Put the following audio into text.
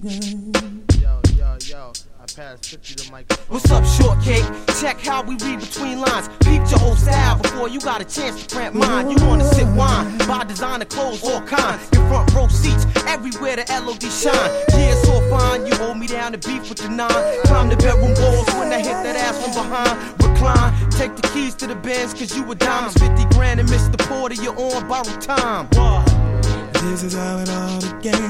Yo, I passed 50 the microphone. What's up, shortcake? Check how we read between lines. Peep your whole style before you got a chance to cramp mine. You wanna sip wine, buy designer clothes, all kinds. Get front row seats, everywhere the LOD shine. Yeah, it's all fine, you hold me down to beef with the 9. Climb the bedroom walls when I hit that ass from behind. Recline, take the keys to the Benz, cause you a dime. 50 grand and Mr. Porter, you're on borrowed time. This is how it all began.